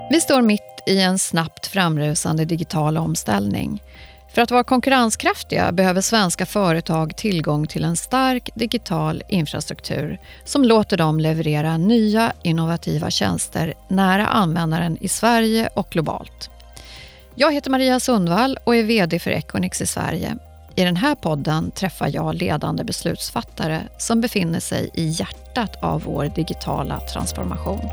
Vi står mitt i en snabbt framrusande digital omställning. För att vara konkurrenskraftiga behöver svenska företag tillgång till en stark digital infrastruktur som låter dem leverera nya innovativa tjänster nära användaren i Sverige och globalt. Jag heter Maria Sundvall och är vd för Equinix i Sverige. I den här podden träffar jag ledande beslutsfattare som befinner sig i hjärtat av vår digitala transformation.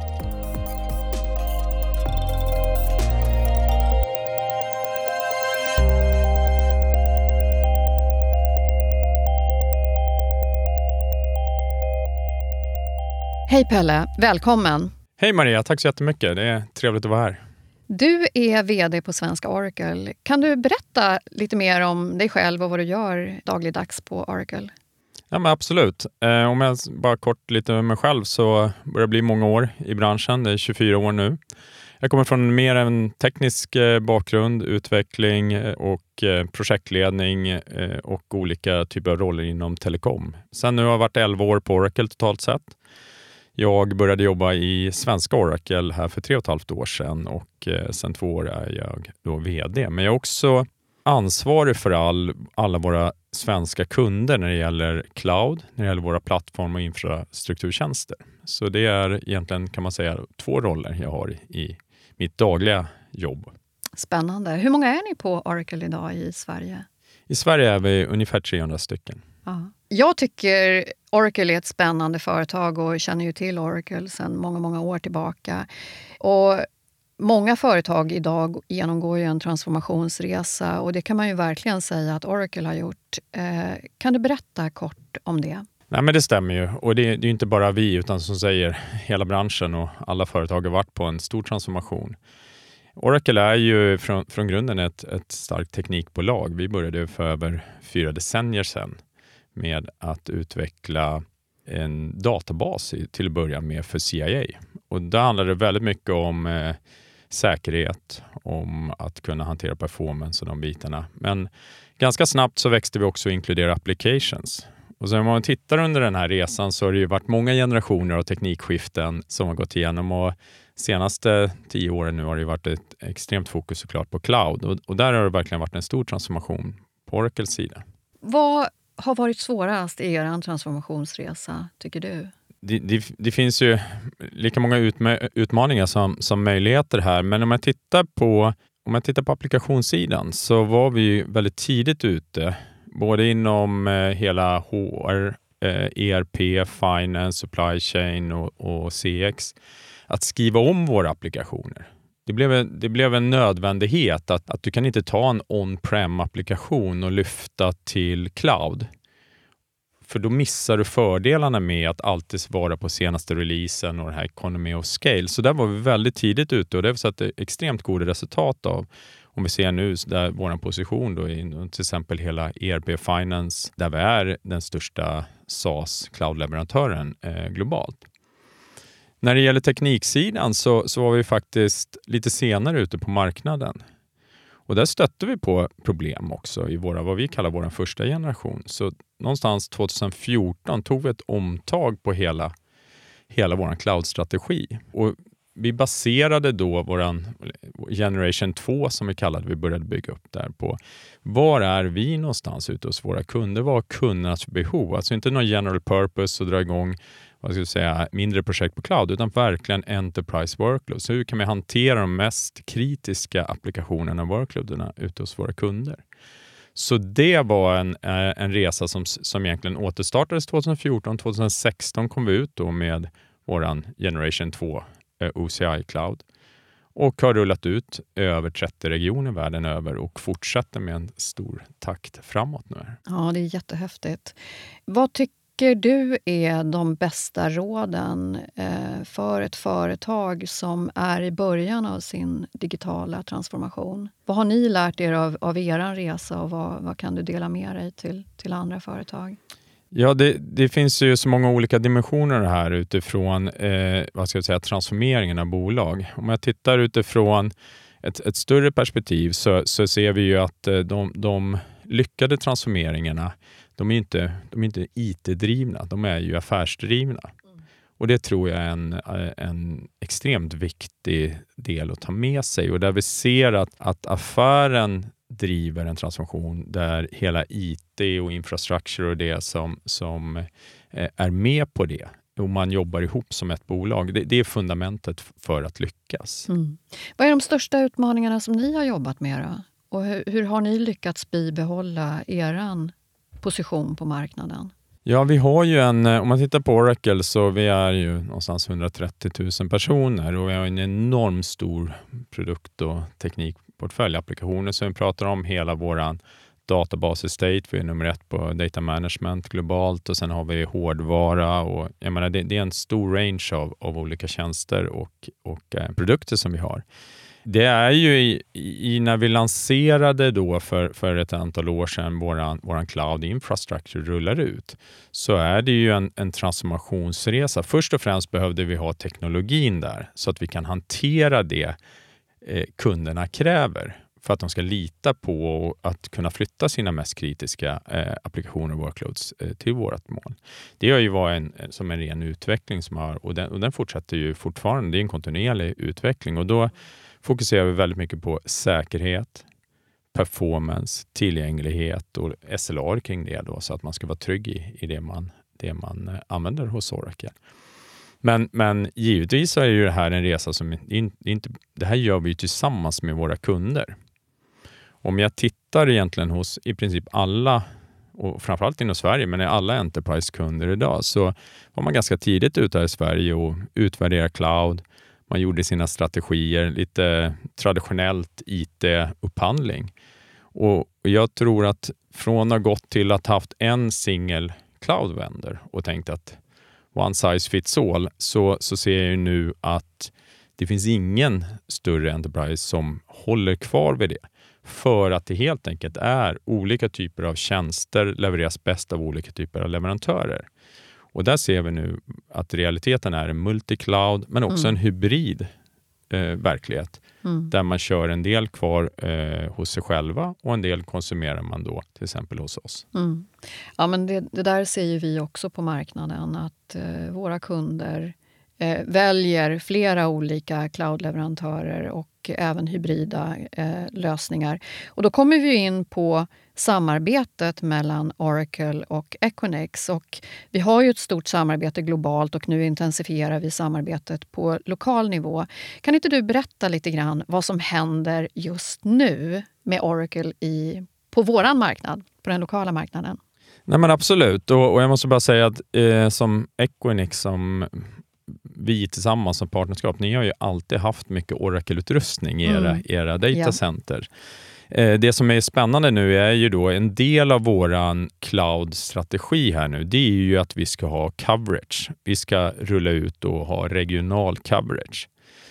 Hej Pelle, välkommen. Hej Maria, tack så jättemycket. Det är trevligt att vara här. Du är vd på Svenska Oracle. Kan du berätta lite mer om dig själv och vad du gör dagligdags på Oracle? Ja, men absolut. Om jag bara kort lite om mig själv så börjar det bli många år i branschen. Det är 24 år nu. Jag kommer från mer en teknisk bakgrund, utveckling och projektledning och olika typer av roller inom telekom. Sen nu har jag varit 11 år på Oracle totalt sett. Jag började jobba i Svenska Oracle här för 3,5 år sedan och sen 2 år är jag då vd. Men jag är också ansvarig för alla våra svenska kunder när det gäller cloud, när det gäller våra plattform- och infrastrukturtjänster. Så det är egentligen, kan man säga, 2 roller jag har i mitt dagliga jobb. Spännande. Hur många är ni på Oracle idag i Sverige? I Sverige är vi ungefär 300 stycken. Ja. Jag tycker Oracle är ett spännande företag och känner ju till Oracle sedan många år tillbaka. Och många företag idag genomgår ju en transformationsresa och det kan man ju verkligen säga att Oracle har gjort. Kan du berätta kort om det? Nej, men det stämmer ju. Och det är ju inte bara vi utan som säger hela branschen och alla företag har varit på en stor transformation. Oracle är ju från grunden ett starkt teknikbolag. Vi började för över 4 decennier sedan med att utveckla en databas till att börja med för CIA. Och där handlar det väldigt mycket om säkerhet, om att kunna hantera performance och de bitarna. Men ganska snabbt så växte vi också inkludera applications. Och så om man tittar under den här resan så har det ju varit många generationer av teknikskiften som har gått igenom och senaste 10 åren nu har det varit ett extremt fokus såklart på cloud. Och där har det verkligen varit en stor transformation på Oracles sida. Vad har varit svårast i er transformationsresa, tycker du? Det finns ju lika många utmaningar som möjligheter här. Men om jag tittar på applikationssidan så var vi väldigt tidigt ute. Både inom hela HR, ERP, Finance, Supply Chain och CX. Att skriva om våra applikationer. Det blev en nödvändighet att du kan inte ta en on-prem-applikation och lyfta till cloud. För då missar du fördelarna med att alltid vara på senaste releasen och den här economy of scale. Så där var vi väldigt tidigt ute och det har vi sett extremt goda resultat av. Om vi ser nu där vår position då i till exempel hela ERP Finance där vi är den största SaaS cloud-leverantören globalt. När det gäller tekniksidan så var vi faktiskt lite senare ute på marknaden. Och där stötte vi på problem också i vad vi kallar vår första generation. Så någonstans 2014 tog vi ett omtag på hela vår cloud-strategi. Och vi baserade då vår generation 2 som vi kallade, vi började bygga upp där på. Var är vi någonstans ute hos våra kunder? Vad har kundernas behov? Alltså inte någon general purpose att dra igång mindre projekt på cloud utan verkligen enterprise workloads. Så hur kan vi hantera de mest kritiska applikationerna och workloaderna ute hos våra kunder? Så det var en resa som egentligen återstartades 2014. 2016 kom vi ut då med våran generation 2 OCI Cloud och har rullat ut över 30 regioner världen över och fortsätter med en stor takt framåt nu. Ja, det är jättehäftigt. Vad tycker du är de bästa råden för ett företag som är i början av sin digitala transformation? Vad har ni lärt er av er resa och vad kan du dela med dig till andra företag? Ja, det finns ju så många olika dimensioner här utifrån transformeringen av bolag. Om jag tittar utifrån ett större perspektiv så ser vi ju att de lyckade transformeringarna, de är inte IT-drivna, de är ju affärsdrivna. Och det tror jag är en extremt viktig del att ta med sig. Och där vi ser att affären driver en transformation där hela IT och infrastruktur och det som är med på det. Och man jobbar ihop som ett bolag. Det är fundamentet för att lyckas. Vad är de största utmaningarna som ni har jobbat med då? Och hur har ni lyckats bibehålla er position på marknaden? Ja, vi har ju om man tittar på Oracle så vi är ju någonstans 130 000 personer och vi har en enorm stor produkt- och teknikportföljapplikationer som vi pratar om hela våran databas estate. Vi är nummer 1 på data management globalt och sen har vi hårdvara och jag menar det är en stor range av olika tjänster och produkter som vi har. Det är ju när vi lanserade då för ett antal år sedan våran cloud infrastructure rullar ut så är det ju en transformationsresa. Först och främst behövde vi ha teknologin där så att vi kan hantera det kunderna kräver för att de ska lita på att kunna flytta sina mest kritiska applikationer och workloads till vårt mål. Det har ju varit som en ren utveckling som har, och den fortsätter ju fortfarande. Det är en kontinuerlig utveckling och då fokuserar vi väldigt mycket på säkerhet, performance, tillgänglighet och SLA kring det då, så att man ska vara trygg i det man använder hos Oracle. Men givetvis så är ju det här en resa som det här gör vi tillsammans med våra kunder. Om jag tittar egentligen hos i princip alla, och framförallt inom Sverige, men i alla enterprise-kunder idag så var man ganska tidigt ute här i Sverige och utvärdera cloud. Man gjorde sina strategier, lite traditionellt IT-upphandling. Och jag tror att från att ha gått till att ha haft en single cloud vendor och tänkt att one size fits all så ser jag ju nu att det finns ingen större enterprise som håller kvar vid det. För att det helt enkelt är olika typer av tjänster levereras bäst av olika typer av leverantörer. Och där ser vi nu att realiteten är en multicloud men också en hybrid verklighet. Där man kör en del kvar hos sig själva och en del konsumerar man då till exempel hos oss. Ja, men det där ser ju vi också på marknaden att våra kunder väljer flera olika cloudleverantörer och även hybrida lösningar. Och då kommer vi in på samarbetet mellan Oracle och Equinix. Och vi har ju ett stort samarbete globalt och nu intensifierar vi samarbetet på lokal nivå. Kan inte du berätta lite grann vad som händer just nu med Oracle på våran marknad, på den lokala marknaden? Nej men absolut, och jag måste bara säga att som Equinix som vi tillsammans som partnerskap, ni har ju alltid haft mycket Oracle-utrustning i era datacenter. Det som är spännande nu är ju då en del av våran cloud-strategi här nu. Det är ju att vi ska ha coverage. Vi ska rulla ut och ha regional coverage.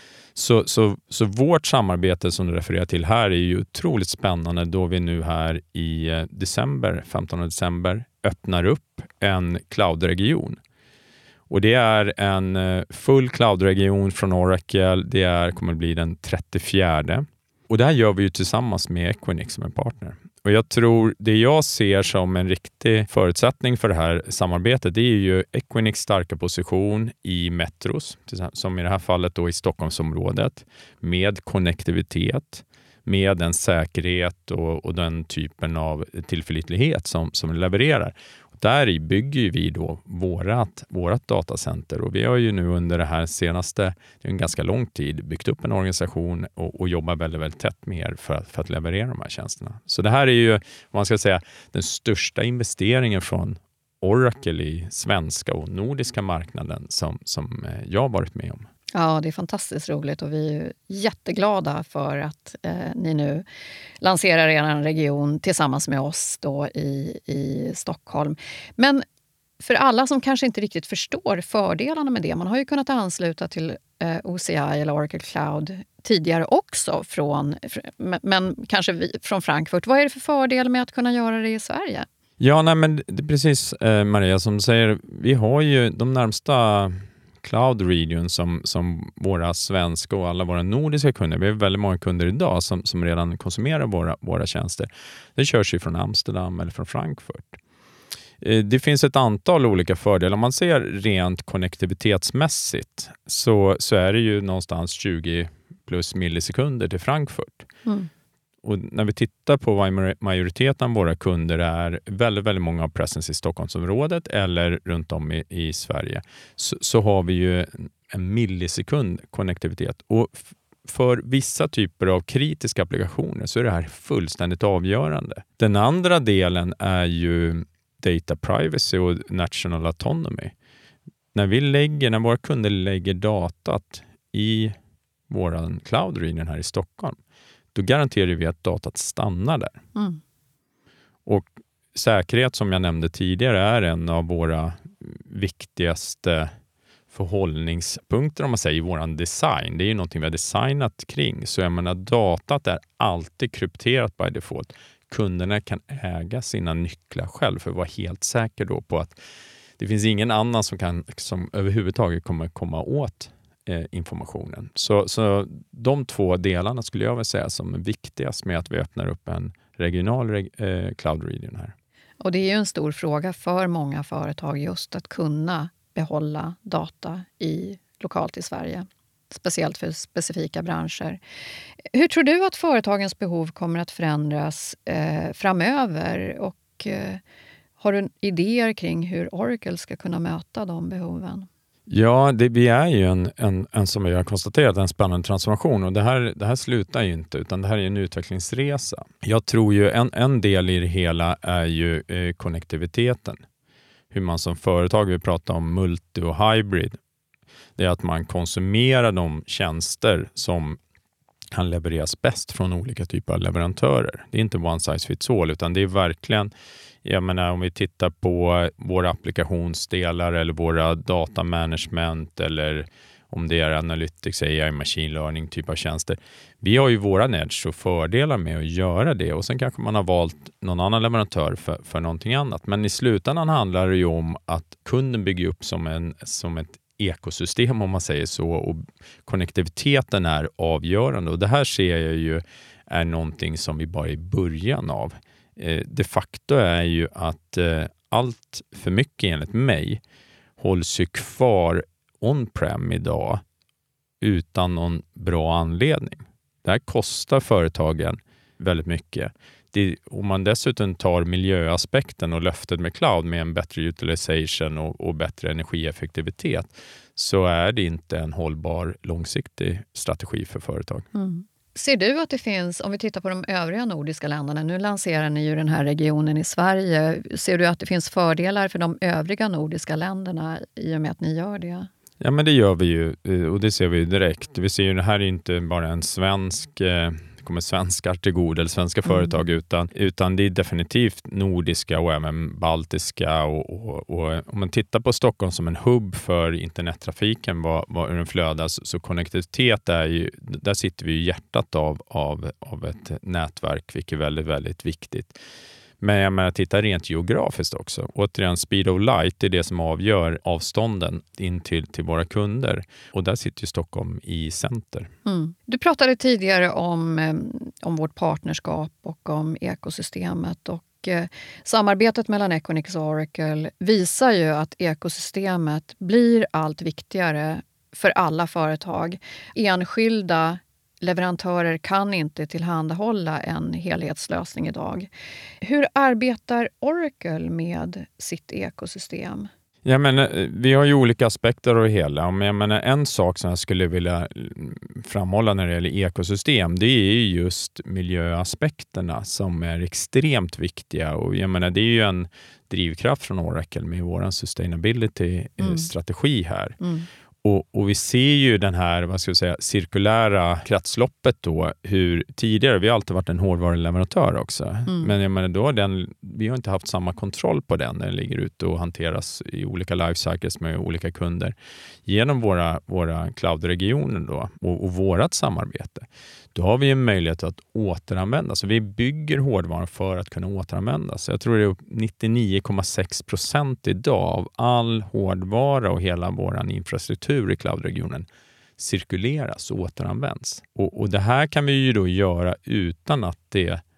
Så vårt samarbete som du refererar till här är ju otroligt spännande då vi nu här i 15 december öppnar upp en cloud-region. Och det är en full cloud-region från Oracle. Det kommer att bli den 34. Och det här gör vi ju tillsammans med Equinix som en partner. Och jag tror, det jag ser som en riktig förutsättning för det här samarbetet, det är ju Equinix starka position i metros, som i det här fallet då i Stockholmsområdet, med konnektivitet, med den säkerhet och den typen av tillförlitlighet som levererar. Där bygger vi då vårat datacenter och vi har ju nu under det här senaste, det är en ganska lång tid, byggt upp en organisation och jobbar väldigt, väldigt tätt med er för att leverera de här tjänsterna. Så det här är ju, om man ska säga, den största investeringen från Oracle i svenska och nordiska marknaden som jag har varit med om. Ja, det är fantastiskt roligt och vi är jätteglada för att ni nu lanserar er region tillsammans med oss då i Stockholm. Men för alla som kanske inte riktigt förstår fördelarna med det, man har ju kunnat ansluta till OCI eller Oracle Cloud tidigare också men kanske från Frankfurt. Vad är det för fördel med att kunna göra det i Sverige? Ja, nej, men det är precis Maria som säger, vi har ju de närmsta cloud region som våra svenska och alla våra nordiska kunder. Vi har väldigt många kunder idag som redan konsumerar våra tjänster. Det körs ju från Amsterdam eller från Frankfurt. Det finns ett antal olika fördelar. Om man ser rent konnektivitetsmässigt så är det ju någonstans 20 plus millisekunder till Frankfurt. Och när vi tittar på vad majoriteten av våra kunder är, väldigt, väldigt många har presence i Stockholmsområdet eller runt om i Sverige, så har vi ju en millisekund konnektivitet. Och för vissa typer av kritiska applikationer så är det här fullständigt avgörande. Den andra delen är ju data privacy och national autonomy. När våra kunder lägger datat i våran cloud region här i Stockholm, då garanterar vi att datat stannar där. Och säkerhet, som jag nämnde tidigare, är en av våra viktigaste förhållningspunkter, om man säger, i våran design. Det är ju någonting vi har designat kring. Så jag menar, datat är alltid krypterat by default. Kunderna kan äga sina nycklar själv för att vara helt säker då på att det finns ingen annan som överhuvudtaget kommer komma åt informationen. Så de två delarna skulle jag vilja säga som är viktigast med att vi öppnar upp en regional cloud region här. Och det är ju en stor fråga för många företag just att kunna behålla data lokalt i Sverige. Speciellt för specifika branscher. Hur tror du att företagens behov kommer att förändras framöver? Och har du idéer kring hur Oracle ska kunna möta de behoven? Ja, vi är ju en som vi har konstaterat, en spännande transformation. Och det här slutar ju inte, utan det här är en utvecklingsresa. Jag tror ju en del i det hela är ju konnektiviteten. Hur man som företag, vi pratar om multi och hybrid, det är att man konsumerar de tjänster som kan levereras bäst från olika typer av leverantörer. Det är inte one size fits all, utan det är verkligen, jag menar, om vi tittar på våra applikationsdelar eller våra data management eller om det är analytics, AI, machine learning typ av tjänster. Vi har ju våra edge och fördelar med att göra det, och sen kanske man har valt någon annan leverantör för någonting annat. Men i slutändan handlar det ju om att kunden bygger upp som ett ekosystem, om man säger så, och konnektiviteten är avgörande. Och det här ser jag ju är någonting som vi bara är i början av. De facto är ju att allt för mycket enligt mig hålls ju kvar on-prem idag utan någon bra anledning. Det här kostar företagen väldigt mycket. Om man dessutom tar miljöaspekten och löftet med cloud med en bättre utilization och bättre energieffektivitet, så är det inte en hållbar långsiktig strategi för företag. Ser du att det finns, om vi tittar på de övriga nordiska länderna, nu lanserar ni ju den här regionen i Sverige, ser du att det finns fördelar för de övriga nordiska länderna i och med att ni gör det? Ja, men det gör vi ju, och det ser vi ju direkt. Vi ser ju, det här är inte bara en kommer svenskar till god eller svenska företag, utan det är definitivt nordiska och även baltiska, och om man tittar på Stockholm som en hubb för internettrafiken, hur den flödar, så konnektivitet är ju, där sitter vi i hjärtat av ett nätverk, vilket är väldigt, väldigt viktigt. Men jag menar, titta rent geografiskt också. Återigen, speed of light är det som avgör avstånden in till våra kunder. Och där sitter ju Stockholm i center. Du pratade tidigare om vårt partnerskap och om ekosystemet. Och samarbetet mellan Equinix och Oracle visar ju att ekosystemet blir allt viktigare för alla företag. Enskilda leverantörer kan inte tillhandahålla en helhetslösning idag. Hur arbetar Oracle med sitt ekosystem? Jag menar, vi har ju olika aspekter av det hela. Men jag menar, en sak som jag skulle vilja framhålla när det gäller ekosystem, det är ju just miljöaspekterna som är extremt viktiga. Och jag menar, det är ju en drivkraft från Oracle med vår sustainability-strategi här. Och vi ser ju den här, cirkulära kretsloppet då, hur tidigare, vi har alltid varit en hårdvaruleverantör också. Men jag menar, vi har inte haft samma kontroll på den när den ligger ute och hanteras i olika life cycles med olika kunder. Genom våra cloud-regioner då, och vårat samarbete, då har vi en möjlighet att återanvända. Så vi bygger hårdvaran för att kunna återanvända. Så jag tror det är 99,6% idag av all hårdvara och hela vår infrastruktur i cloud-regionen cirkuleras och återanvänds. Och det här kan vi ju då göra utan att det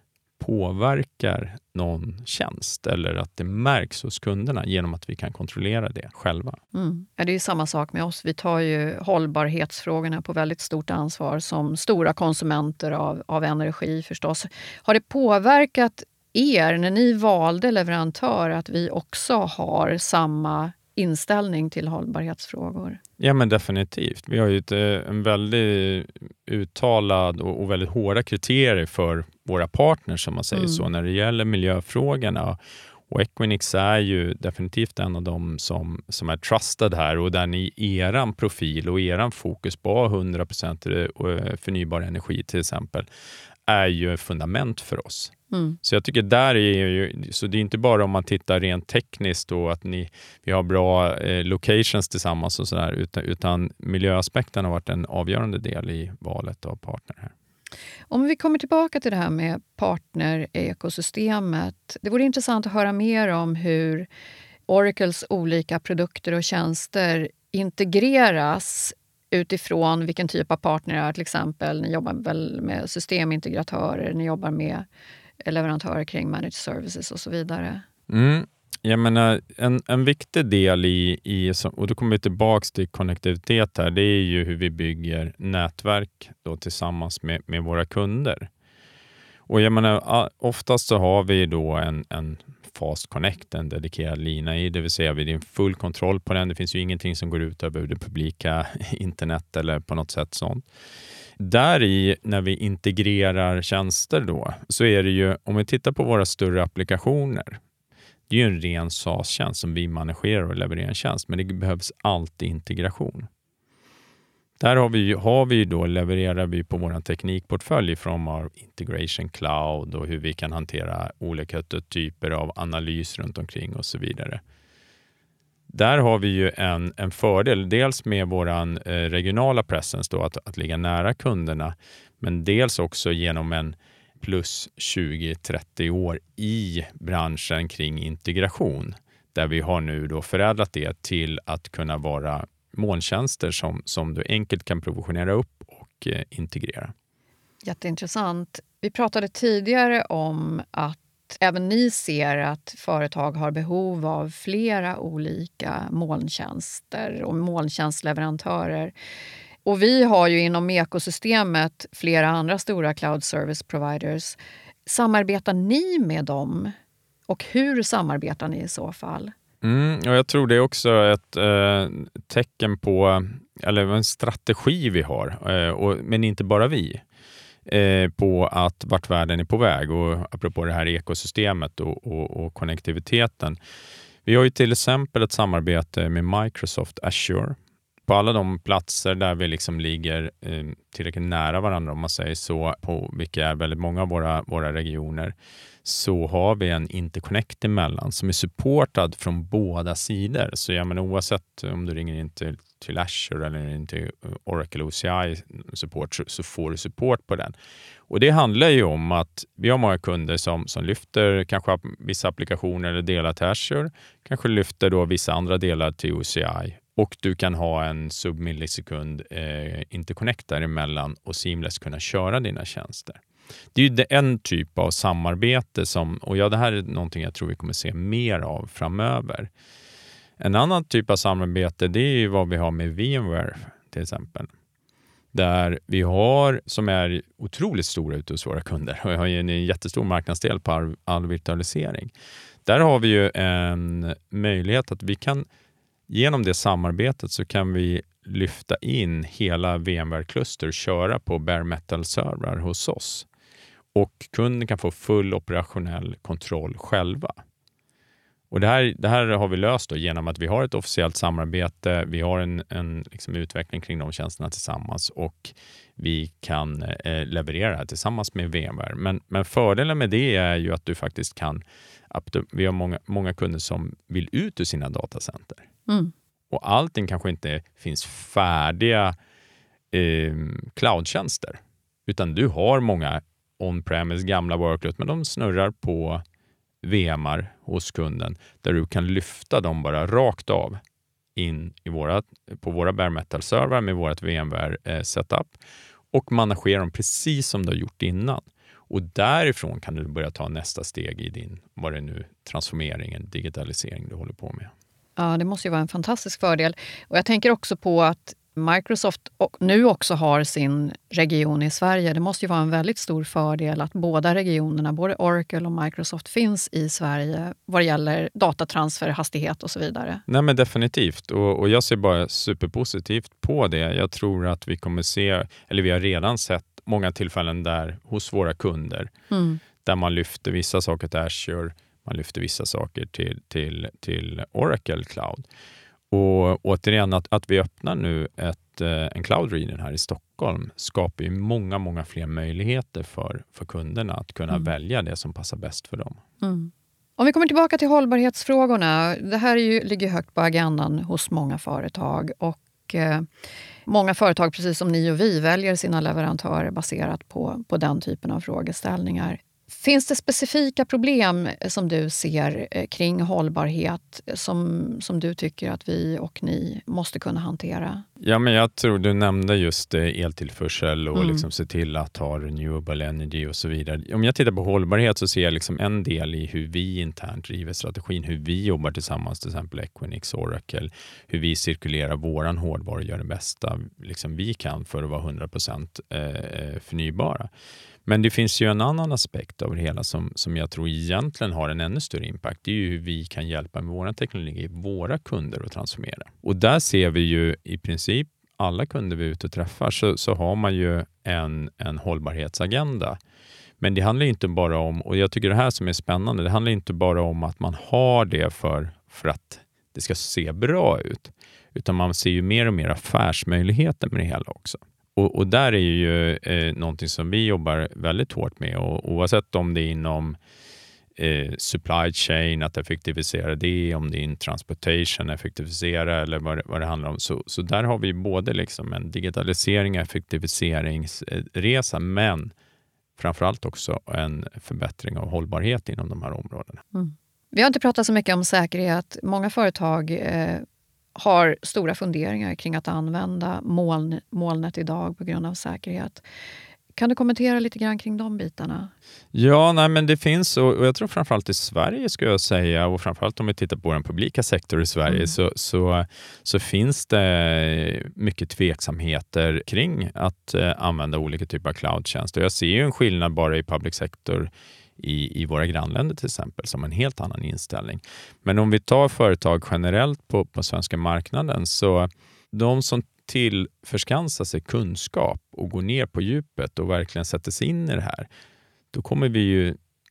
påverkar någon tjänst eller att det märks hos kunderna genom att vi kan kontrollera det själva. Ja, det är ju samma sak med oss. Vi tar ju hållbarhetsfrågorna på väldigt stort ansvar som stora konsumenter av energi förstås. Har det påverkat er när ni valde leverantör att vi också har samma inställning till hållbarhetsfrågor? Ja, men definitivt. Vi har ju en väldigt uttalad och väldigt hårda kriterier för våra partners, som man säger så, när det gäller miljöfrågorna. Och Equinix är ju definitivt en av dem som är trusted här, och där ni eran profil och eran fokus på 100% förnybar energi till exempel är ju fundament för oss. Så jag tycker där är ju, så det är inte bara om man tittar rent tekniskt och att vi har bra locations tillsammans och sådär, utan miljöaspekten har varit en avgörande del i valet av partner här. Om vi kommer tillbaka till det här med partner-ekosystemet. Det vore intressant att höra mer om hur Oracles olika produkter och tjänster integreras utifrån vilken typ av partner det är. Till exempel, ni jobbar väl med systemintegratörer, ni jobbar med leverantörer kring managed services och så vidare. Jag menar, en viktig del och då kommer vi tillbaka till konnektivitet här, det är ju hur vi bygger nätverk då tillsammans med våra kunder. Och jag menar, oftast så har vi då en Fast Connect, en dedikerad lina i, det vill säga vi har full kontroll på den. Det finns ju ingenting som går ut över det publika internet eller på något sätt sånt. Där i, när vi integrerar tjänster då, så är det ju, om vi tittar på våra större applikationer, det är ju en ren SaaS-tjänst som vi managerar och levererar en tjänst, men det behövs alltid integration. Där levererar vi på vår teknikportfölj från our integration cloud och hur vi kan hantera olika typer av analys runt omkring och så vidare. Där har vi ju en fördel, dels med våran regionala presence då, att ligga nära kunderna, men dels också genom en plus 20-30 år i branschen kring integration, där vi har nu då förädlat det till att kunna vara molntjänster som du enkelt kan provisionera upp och integrera. Jätteintressant. Vi pratade tidigare om att även ni ser att företag har behov av flera olika molntjänster och molntjänstleverantörer. Och vi har ju inom ekosystemet flera andra stora cloud service providers. Samarbetar ni med dem? Och hur samarbetar ni i så fall? Och jag tror det är också ett tecken på, eller en strategi vi har, men inte bara vi, på att vart världen är på väg, och apropå det här ekosystemet och konnektiviteten. Vi har ju till exempel ett samarbete med Microsoft Azure på alla de platser där vi liksom ligger tillräckligt nära varandra, om man säger så, på vilka är väldigt många av våra regioner, så har vi en interconnect emellan som är supportad från båda sidor. Så jag menar, oavsett om du ringer in till Azure eller in till Oracle OCI support, så får du support på den. Och det handlar ju om att vi har många kunder som lyfter kanske vissa applikationer eller delar till Azure, kanske lyfter då vissa andra delar till OCI. Och du kan ha en submillisekund interconnect däremellan och seamless kunna köra dina tjänster. Det är ju en typ av samarbete det här är någonting jag tror vi kommer se mer av framöver. En annan typ av samarbete, det är ju vad vi har med VMware till exempel. Där vi har, som är otroligt stora ute hos våra kunder, och vi har ju en jättestor marknadsdel på all virtualisering. Där har vi ju en möjlighet att vi kan, genom det samarbetet så kan vi lyfta in hela VMware-kluster och köra på bare metal-servrar hos oss. Och kunden kan få full operationell kontroll själva. Och det här har vi löst då genom att vi har ett officiellt samarbete, vi har en liksom utveckling kring de tjänsterna tillsammans, och vi kan leverera det tillsammans med VMware. Men fördelen med det är ju att du faktiskt kan, vi har många kunder som vill ut ur sina datacenter. Och allting kanske inte finns färdiga cloudtjänster, utan du har många on-premise gamla workloads, men de snurrar på VMar hos kunden, där du kan lyfta dem bara rakt av in på våra bare metal-servrar med vårt VMware setup och managera dem precis som du har gjort innan. Och därifrån kan du börja ta nästa steg i din, vad det nu, transformeringen, digitalisering du håller på med. Ja, det måste ju vara en fantastisk fördel. Och jag tänker också på att Microsoft nu också har sin region i Sverige. Det måste ju vara en väldigt stor fördel att båda regionerna, både Oracle och Microsoft, finns i Sverige vad gäller datatransfer, hastighet och så vidare. Nej, men definitivt. Och jag ser bara superpositivt på det. Jag tror att vi kommer se, eller vi har redan sett många tillfällen där hos våra kunder där man lyfter vissa saker till Azure, man lyfter vissa saker till Oracle Cloud. Och återigen, att vi öppnar nu en Cloud Region här i Stockholm skapar ju många fler möjligheter för kunderna att kunna välja det som passar bäst för dem. Om vi kommer tillbaka till hållbarhetsfrågorna, det här ligger högt på agendan hos många företag, och många företag, precis som ni och vi, väljer sina leverantörer baserat på den typen av frågeställningar. Finns det specifika problem som du ser kring hållbarhet som du tycker att vi och ni måste kunna hantera? Ja, men jag tror du nämnde just eltillförsel och liksom se till att ha renewable energy och så vidare. Om jag tittar på hållbarhet så ser jag liksom en del i hur vi internt driver strategin, hur vi jobbar tillsammans, till exempel Equinix, Oracle, hur vi cirkulerar våran hårdvara och gör det bästa liksom vi kan för att vara 100% förnybara. Men det finns ju en annan aspekt av det hela som jag tror egentligen har en ännu större impact. Det är ju hur vi kan hjälpa med vår teknologi, våra kunder att transformera. Och där ser vi ju i princip alla kunder vi är ute och träffar så har man ju en hållbarhetsagenda. Men det handlar inte bara om, och jag tycker det här som är spännande, det handlar inte bara om att man har det för att det ska se bra ut. Utan man ser ju mer och mer affärsmöjligheter med det hela också. Och där är ju någonting som vi jobbar väldigt hårt med, och oavsett om det är inom supply chain, att effektivisera det, om det är in transportation, effektivisera eller vad det handlar om. Så där har vi både liksom en digitalisering och effektiviseringsresa, men framförallt också en förbättring av hållbarhet inom de här områdena. Vi har inte pratat så mycket om säkerhet. Många företag har stora funderingar kring att använda molnet idag på grund av säkerhet. Kan du kommentera lite grann kring de bitarna? Ja, nej, men det finns, och jag tror framförallt i Sverige ska jag säga, och framförallt om vi tittar på den publika sektorn i Sverige så finns det mycket tveksamheter kring att använda olika typer av cloudtjänster. Jag ser ju en skillnad bara i public sector i våra grannländer till exempel, som en helt annan inställning. Men om vi tar företag generellt på svenska marknaden, så de som tillförskansar sig kunskap och går ner på djupet och verkligen sätter sig in i det här, då kommer vi ju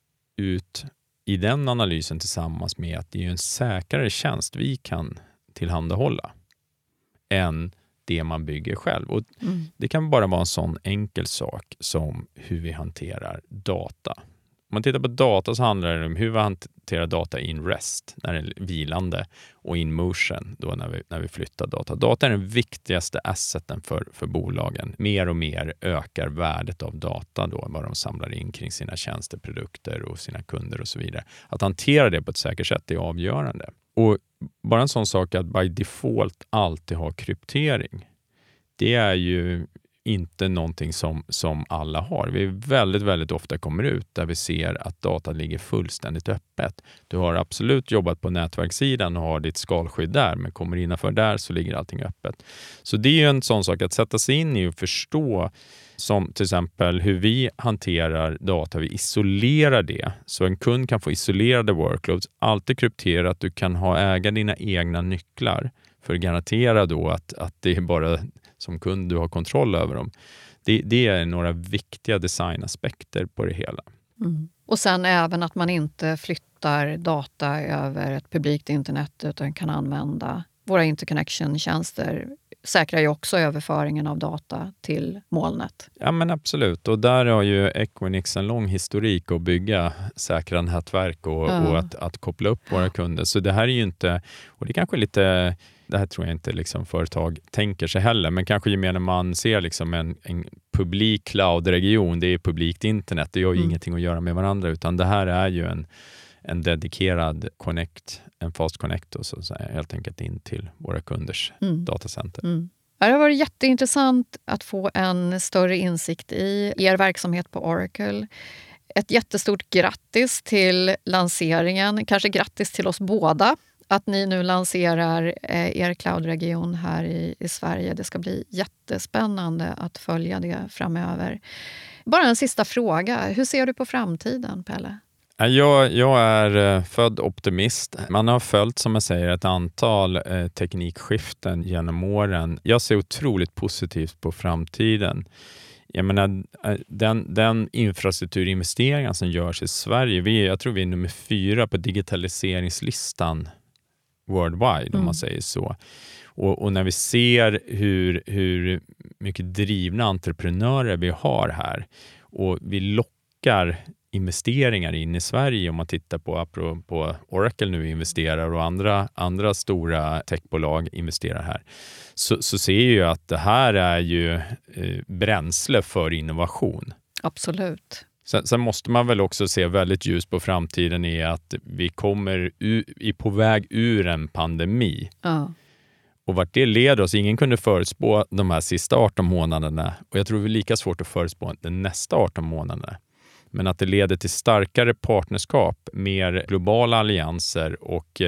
ut i den analysen tillsammans med att det är en säkrare tjänst vi kan tillhandahålla än det man bygger själv. Och det kan bara vara en sån enkel sak som hur vi hanterar data. Om man tittar på data så handlar det om hur vi hanterar data in rest, när det är vilande, och in motion, då när vi flyttar data. Data är den viktigaste asseten för bolagen. Mer och mer ökar värdet av data då, vad de samlar in kring sina tjänster, produkter och sina kunder och så vidare. Att hantera det på ett säkert sätt är avgörande. Och bara en sån sak att by default alltid ha kryptering, det är ju inte någonting som alla har. Vi väldigt, väldigt ofta kommer ut där vi ser att data ligger fullständigt öppet. Du har absolut jobbat på nätverkssidan och har ditt skalskydd där, men kommer innanför där så ligger allting öppet. Så det är ju en sån sak att sätta sig in i och förstå, som till exempel hur vi hanterar data. Vi isolerar det, så en kund kan få isolerade workloads, alltid krypterat. Du kan äga dina egna nycklar för att garantera då att det är bara som kund du har kontroll över dem. Det är några viktiga designaspekter på det hela. Och sen även att man inte flyttar data över ett publikt internet, utan kan använda våra interconnection-tjänster. Säkrar ju också överföringen av data till molnet. Ja, men absolut. Och där har ju Equinix en lång historik att bygga säkra nätverk och att koppla upp våra kunder. Så det här är ju inte, och det är kanske lite, det här tror jag inte liksom företag tänker sig heller, men kanske gemene man ser liksom en publik cloud-region, det är publikt internet, det har ju ingenting att göra med varandra, utan det här är ju en dedikerad connect, en fast connect, och så att säga, helt enkelt in till våra kunders datacenter. Det har varit jätteintressant att få en större insikt i er verksamhet på Oracle. Ett jättestort grattis till lanseringen, kanske grattis till oss båda, att ni nu lanserar er cloudregion här i Sverige. Det ska bli jättespännande att följa det framöver. Bara en sista fråga. Hur ser du på framtiden, Pelle? Jag är född optimist. Man har följt, som jag säger, ett antal teknikskiften genom åren. Jag ser otroligt positivt på framtiden. Jag menar, den infrastrukturinvesteringar som görs i Sverige, jag tror vi är nummer 4 på digitaliseringslistan worldwide, om man säger så. Och när vi ser hur mycket drivna entreprenörer vi har här och vi lockar investeringar in i Sverige, om man tittar på Oracle nu investerar och andra stora techbolag investerar här, så ser jag ju att det här är ju bränsle för innovation. Absolut. Sen måste man väl också se väldigt ljus på framtiden i att vi kommer på väg ur en pandemi. Ja. Och vart det leder oss, ingen kunde förutspå de här sista 18 månaderna, och jag tror det är lika svårt att förutspå den nästa 18 månaderna. Men att det leder till starkare partnerskap, mer globala allianser och det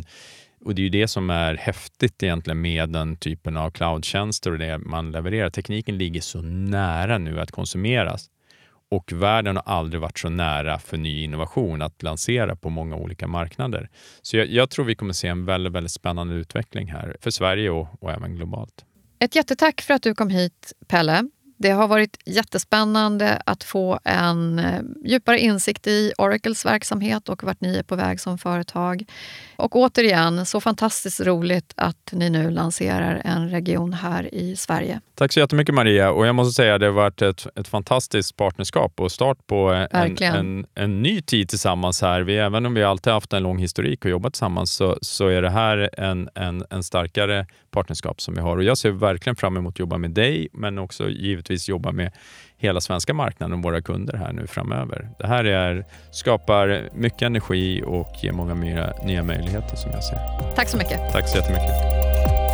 är ju det som är häftigt egentligen med den typen av cloudtjänster och det man levererar. Tekniken ligger så nära nu att konsumeras och världen har aldrig varit så nära för ny innovation att lansera på många olika marknader. Så jag tror vi kommer se en väldigt, väldigt spännande utveckling här för Sverige och även globalt. Ett jättetack för att du kom hit, Pelle. Det har varit jättespännande att få en djupare insikt i Oracles verksamhet och vart ni är på väg som företag. Och återigen, så fantastiskt roligt att ni nu lanserar en region här i Sverige. Tack så jättemycket, Maria. Och jag måste säga att det har varit ett fantastiskt partnerskap och start på en ny tid tillsammans här. Även om vi alltid haft en lång historik och jobbat tillsammans så är det här en starkare partnerskap som vi har. Och jag ser verkligen fram emot att jobba med dig, men också givetvis jobba med hela svenska marknaden och våra kunder här nu framöver. Det här skapar mycket energi och ger många nya möjligheter som jag ser. Tack så mycket. Tack så jättemycket.